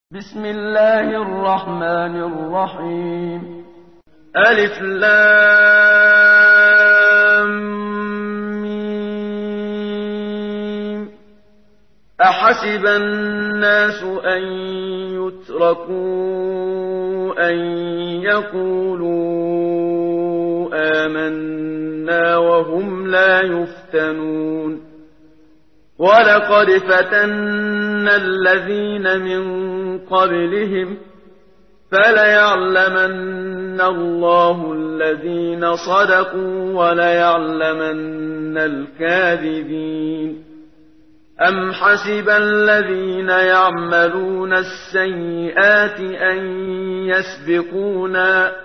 بسم الله الرحمن الرحيم. ألف لام ميم. أحسب الناس أن يتركوا أن يقولوا آمنا وهم لا يفتنون. ولقد فتنا الذين من قبلهم فليعلمن الله الذين صدقوا وليعلمن الكاذبين. أم حسب الذين يعملون السيئات أن يسبقونا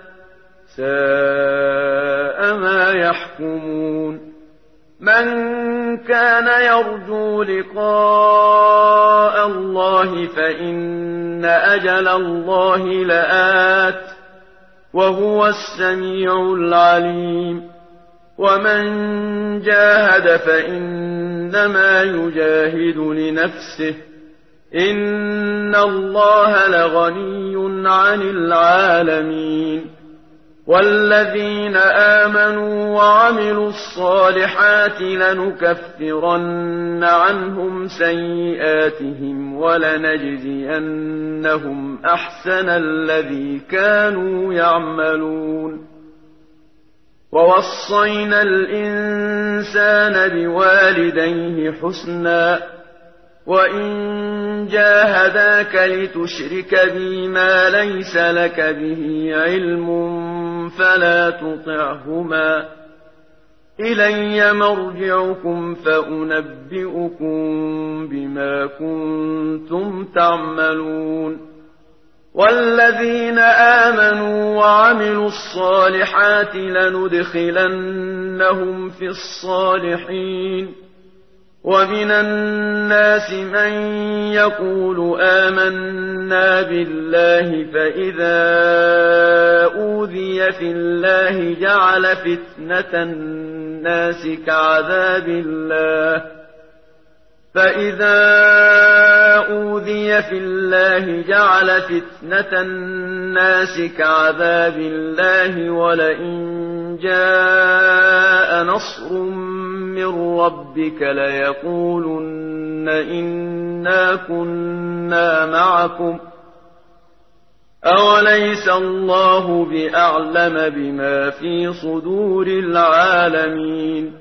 ساء ما يحكمون. من كان يرجو لقاء الله فإن أجل الله لآت وهو السميع العليم. ومن جاهد فإنما يجاهد لنفسه إن الله لغني عن العالمين. والذين آمنوا وعملوا الصالحات لنكفرن عنهم سيئاتهم ولنجزينهم أحسن الذي كانوا يعملون. ووصينا الإنسان بوالديه حسنا وإن جاهداك لتشرك بي ما ليس لك به علم فلا تطعهما إلي مرجعكم فأنبئكم بما كنتم تعملون. والذين آمنوا وعملوا الصالحات لندخلنهم في الصالحين. ومن الناس من يقول آمنا بالله فإذا أوذي في الله جعل فتنة الناس كعذاب الله ولئن جاء نصر من ربك ليقولن إنا كنا معكم أوليس الله بأعلم بما في صدور العالمين.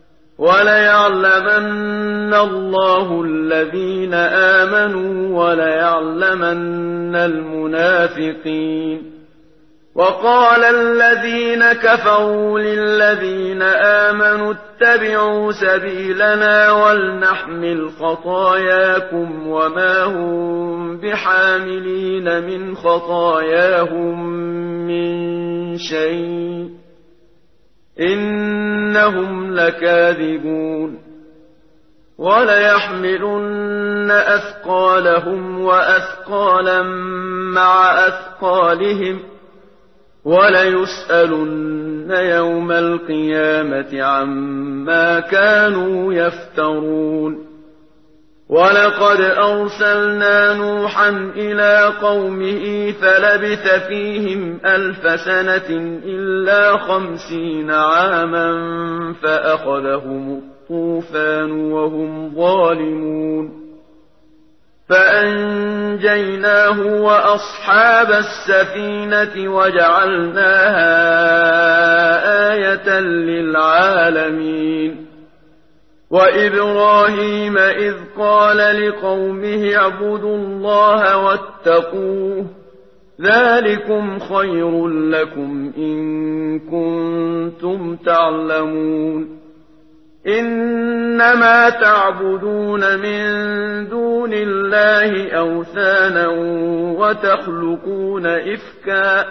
وليعلمن الله الذين آمنوا وليعلمن المنافقين. وقال الذين كفروا للذين آمنوا اتبعوا سبيلنا ولنحمل خطاياكم وما هم بحاملين من خطاياهم من شيء إنهم لكاذبون. وليحملن أثقالهم وأثقالا مع أثقالهم وليسألن يوم القيامة عما كانوا يفترون. ولقد أرسلنا نوحا إلى قومه فلبث فيهم 1000 سنة إلا 50 عاما فأخذهم الطوفان وهم ظالمون. فأنجيناه وأصحاب السفينة وجعلناها آية للعالمين. وإبراهيم إذ قال لقومه اعبدوا الله واتقوه ذلكم خير لكم إن كنتم تعلمون. إنما تعبدون من دون الله أوثانا وتخلقون إفكا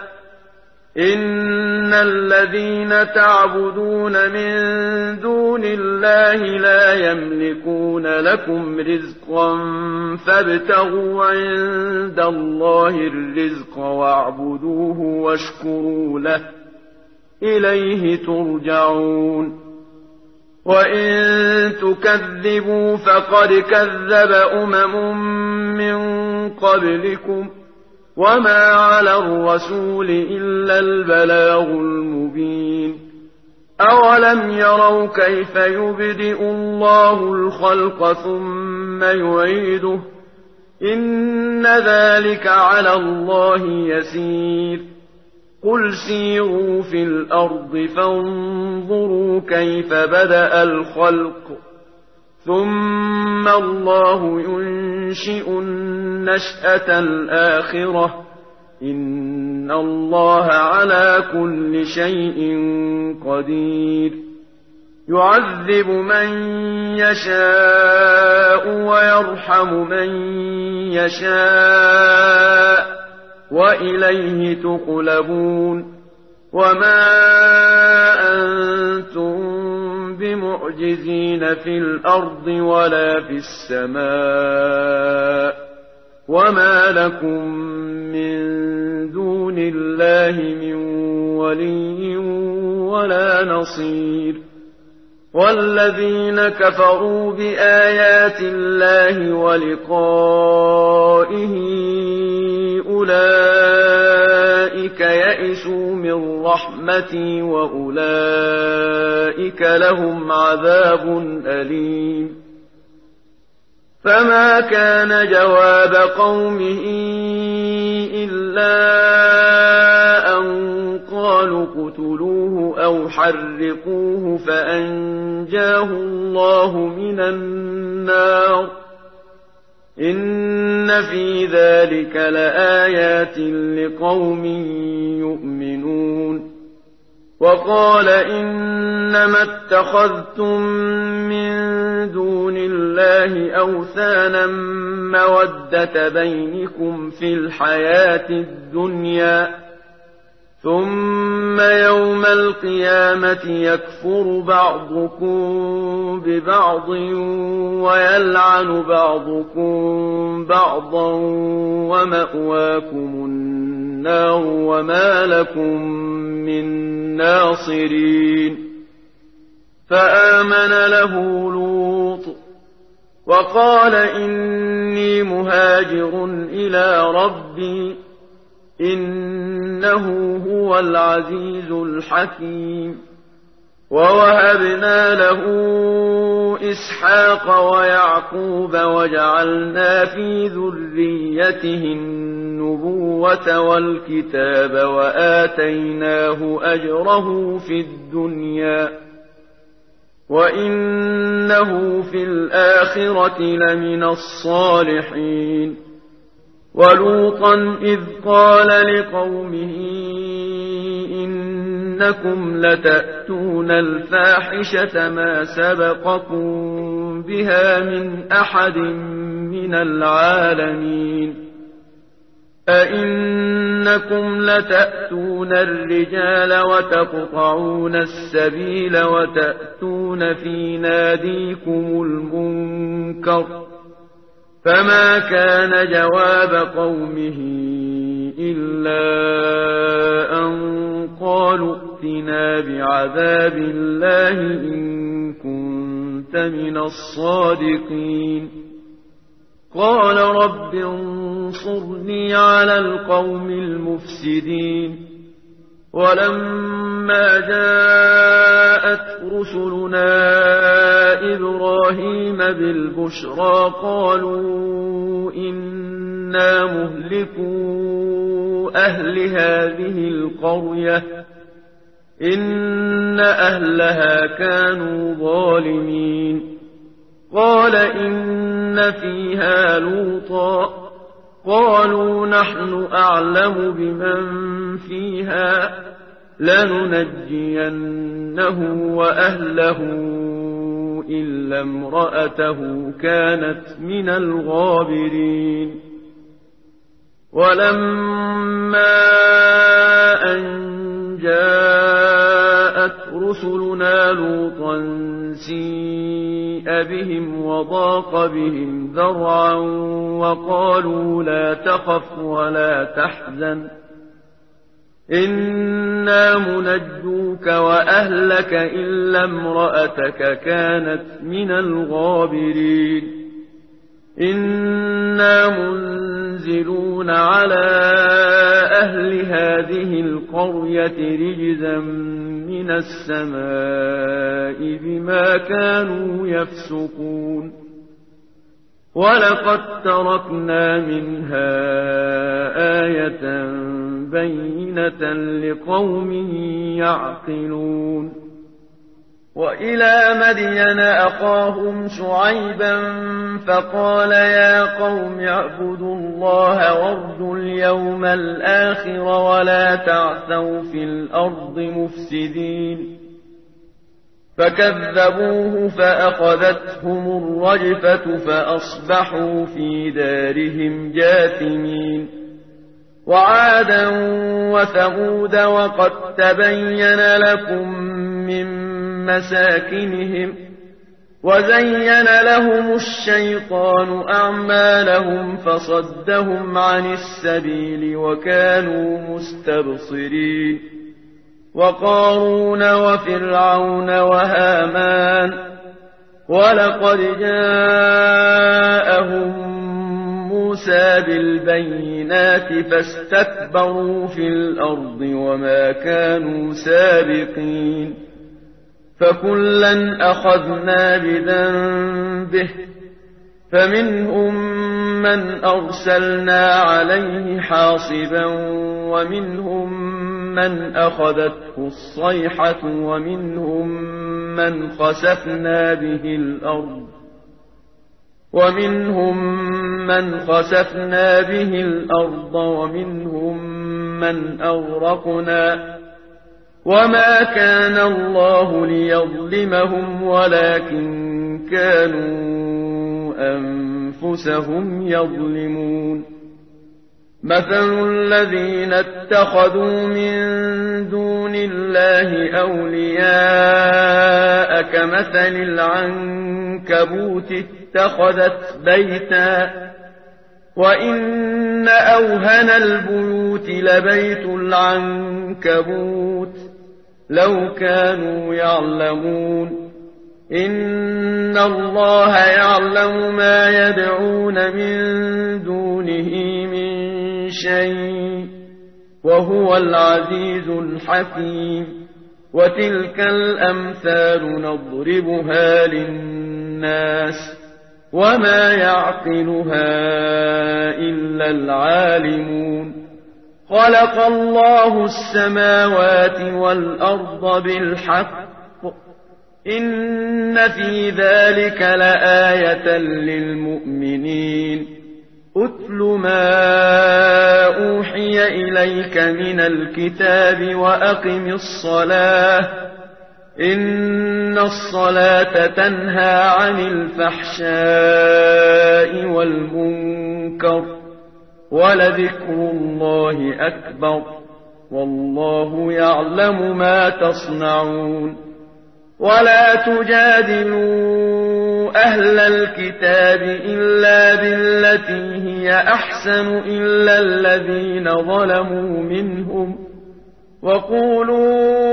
إن الذين تعبدون من دون الله لا يملكون لكم رزقا فابتغوا عند الله الرزق واعبدوه واشكروا له إليه ترجعون. وإن تكذبوا فقد كذب من قبلكم وما على الرسول إلا البلاغ المبين أولم يروا كيف يبدئ الله الخلق ثم يعيده إن ذلك على الله يسير قل سيروا في الأرض فانظروا كيف بدأ الخلق ثم الله ينشئ النشأة الآخرة إن الله على كل شيء قدير يعذب من يشاء ويرحم من يشاء وإليه تقلبون وما أنتم بمعجزين في الأرض ولا في السماء وما لكم من دون الله من ولي ولا نصير والذين كفروا بآيات الله ولقائه أولئك يئسوا من رحمتي وأولئك لهم عذاب أليم فما كان جواب قومه إلا أن قالوا اقتلوه أو حرقوه فأنجاه الله من النار إن في ذلك لآيات لقوم يؤمنون وقال إنما اتخذتم من دون الله أوثانا مودة بينكم في الحياة الدنيا ثم يوم القيامة يكفر بعضكم ببعض ويلعن بعضكم بعضا ومأواكم النار وما لكم من ناصرين فآمن له لوط وقال إني مهاجر إلى ربي إنه هو العزيز الحكيم ووهبنا له إسحاق ويعقوب وجعلنا في ذريته النبوة والكتاب وآتيناه أجره في الدنيا وإنه في الآخرة لمن الصالحين ولوطا إذ قال لقومه إنكم لتأتون الفاحشة ما سبقكم بها من أحد من العالمين أئنكم لتأتون الرجال وتقطعون السبيل وتأتون في ناديكم المنكر فما كان جواب قومه إلا أن قالوا ائتنا بعذاب الله إن كنت من الصادقين قال رب انصرني على القوم المفسدين ولما جاءت رسلنا إبراهيم بالبشرى قالوا إنا مهلكو أهل هذه القرية إن أهلها كانوا ظالمين قال إن فيها لوطا قالوا نحن أعلم بمن فيها لننجينه وأهله إلا امرأته كانت من الغابرين ولما أن جاءت رسلنا لوطا سيء بهم وضاق بهم ذرعا وقالوا لا تخف ولا تحزن إنا منجوك وأهلك إلا امرأتك كانت من الغابرين إنا منزلون على أهل هذه القرية رجزا من السماء بما كانوا يفسقون ولقد تركنا منها آية بينة لقوم يعقلون وإلى مدين أخاهم شعيبا فقال يا قوم اعبدوا الله وارجوا اليوم الآخر ولا تعثوا في الأرض مفسدين فكذبوه فأخذتهم الرجفة فأصبحوا في دارهم جاثمين وعادا وثمود وقد تبين لكم من مساكنهم وزين لهم الشيطان أعمالهم فصدهم عن السبيل وكانوا مستبصرين وقارون وفرعون وهامان ولقد جاءهم موسى بالبينات فاستكبروا في الأرض وما كانوا سابقين فكلا أخذنا بذنبه فمنهم من أرسلنا عليه حاصبا ومنهم من أخذته الصيحة ومنهم من خسفنا به الأرض ومنهم من أغرقنا وما كان الله ليظلمهم ولكن كانوا أنفسهم يظلمون مثل الذين اتخذوا من دون الله أولياء كمثل العنكبوت اتخذت بيتا وإن أوهن البيوت لبيت العنكبوت لو كانوا يعلمون إن الله يعلم ما يدعون من دونه من شيء وهو العزيز الحكيم وتلك الأمثال نضربها للناس وما يعقلها إلا العالمون خلق الله السماوات والأرض بالحق إن في ذلك لآية للمؤمنين أتل ما أوحي إليك من الكتاب وأقم الصلاة إن الصلاة تنهى عن الفحشاء والمنكر ولذكر الله أكبر والله يعلم ما تصنعون ولا تجادلوا أهل الكتاب إلا بالتي هي أحسن إلا الذين ظلموا منهم وقولوا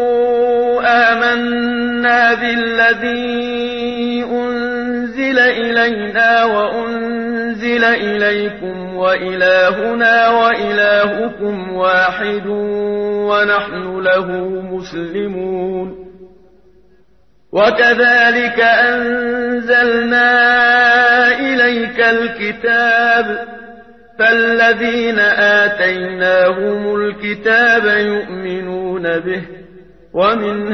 آمنا بالذي أنزل إلينا وأنزل إليكم وإلهنا وإلهكم واحد ونحن له مسلمون وكذلك أنزلنا إليك الكتاب فالذين آتيناهم الكتاب يؤمنون به ومن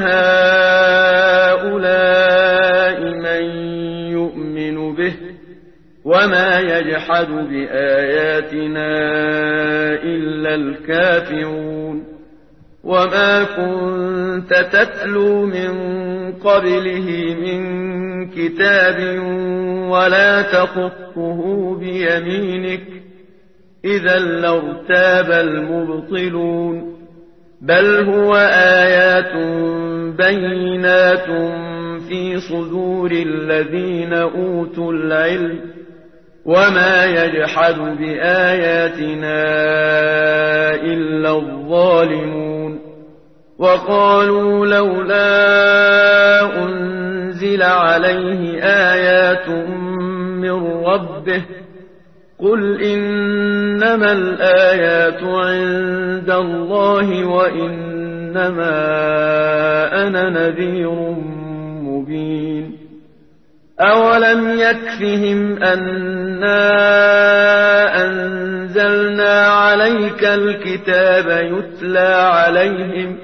هؤلاء من يؤمن به وما يجحد بآياتنا إلا الكافرون وما كنت تتلو من قبله من كتاب ولا تخطه بيمينك إذا لارتاب المبطلون بل هو آيات بينات في صدور الذين أوتوا العلم وما يجحد بآياتنا إلا الظالمون وقالوا لولا أنزل عليه آيات من ربه قل إنما الآيات عند الله وإنما أنا نذير مبين أولم يكفهم أنا أنزلنا عليك الكتاب يتلى عليهم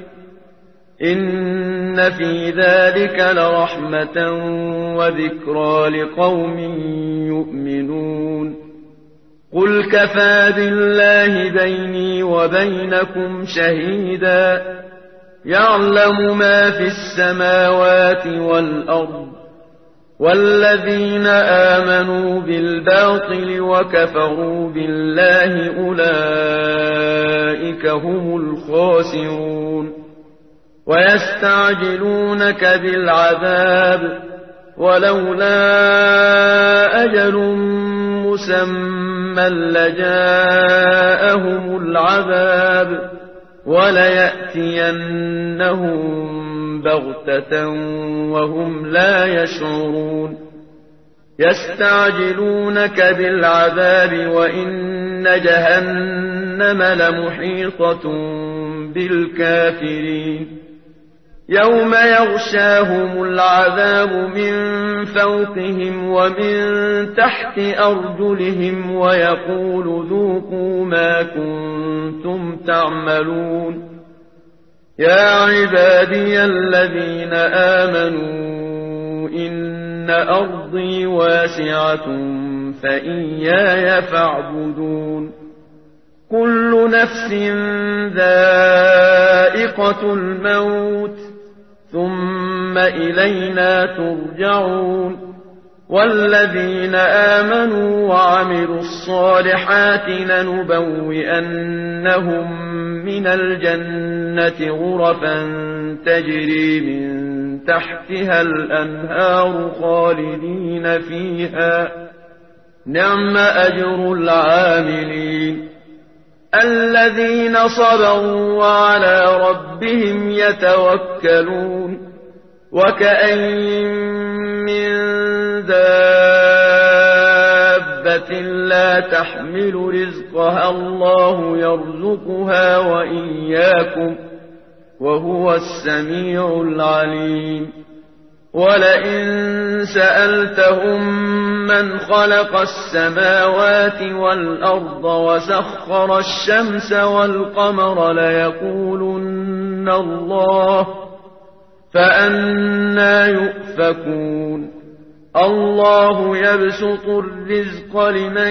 إن في ذلك لرحمة وذكرى لقوم يؤمنون قل كفى بالله بيني وبينكم شهيدا يعلم ما في السماوات والأرض والذين آمنوا بالباطل وكفروا بالله أولئك هم الخاسرون ويستعجلونك بالعذاب ولولا أجل مسمى لجاءهم العذاب وليأتينهم بغتة وهم لا يشعرون يستعجلونك بالعذاب وإن جهنم لمحيطة بالكافرين يوم يغشاهم العذاب من فوقهم ومن تحت أرجلهم ويقول ذوقوا ما كنتم تعملون يا عبادي الذين آمنوا إن أرضي واسعة فإياي فاعبدون كل نفس ذائقة الموت ثم إلينا ترجعون والذين آمنوا وعملوا الصالحات لنبوئنهم من الجنة غرفا تجري من تحتها الأنهار خالدين فيها نعم أجر العاملين الذين صبروا وعلى ربهم يتوكلون وكأين من دابة لا تحمل رزقها الله يرزقها وإياكم وهو السميع العليم ولئن سألتهم من خلق السماوات والأرض وسخر الشمس والقمر ليقولن الله فأنى يؤفكون الله يبسط الرزق لمن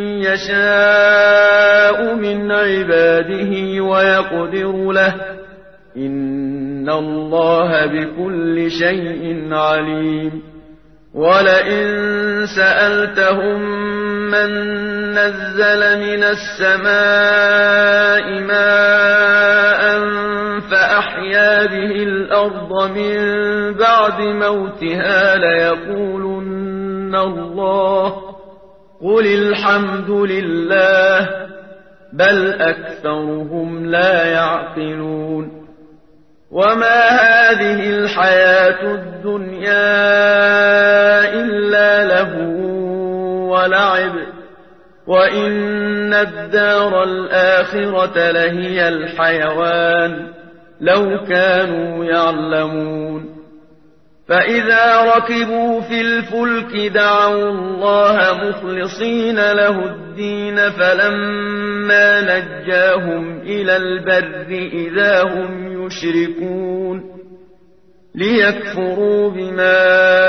يشاء من عباده ويقدر له إن الله بكل شيء عليم ولئن سألتهم من نزل من السماء ماء فأحيا به الأرض من بعد موتها ليقولن الله قل الحمد لله بل أكثرهم لا يعقلون وما هذه الحياة الدنيا إلا لهو ولعب وإن الدار الآخرة لهي الحيوان لو كانوا يعلمون فإذا ركبوا في الفلك دعوا الله مخلصين له الدين فلما نجاهم إلى البر إذا هم يشركون ليكفروا بما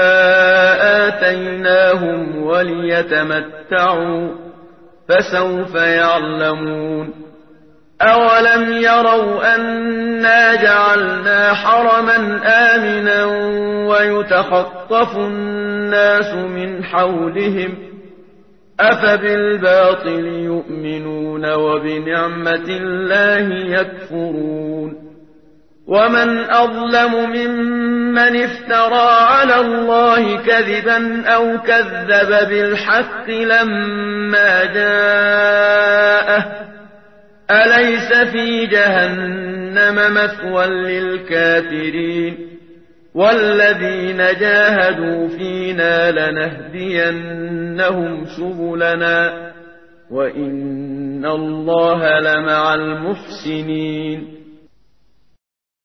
آتيناهم وليتمتعوا فسوف يعلمون أولم يروا أنا جعلنا حرما آمنا ويتخطف الناس من حولهم أفبالباطل يؤمنون وبنعمة الله يكفرون ومن أظلم ممن افترى على الله كذبا أو كذب بالحق لما جاءه أليس في جهنم مثوى للكافرين والذين جاهدوا فينا لنهدينهم سبلنا وإن الله لمع المحسنين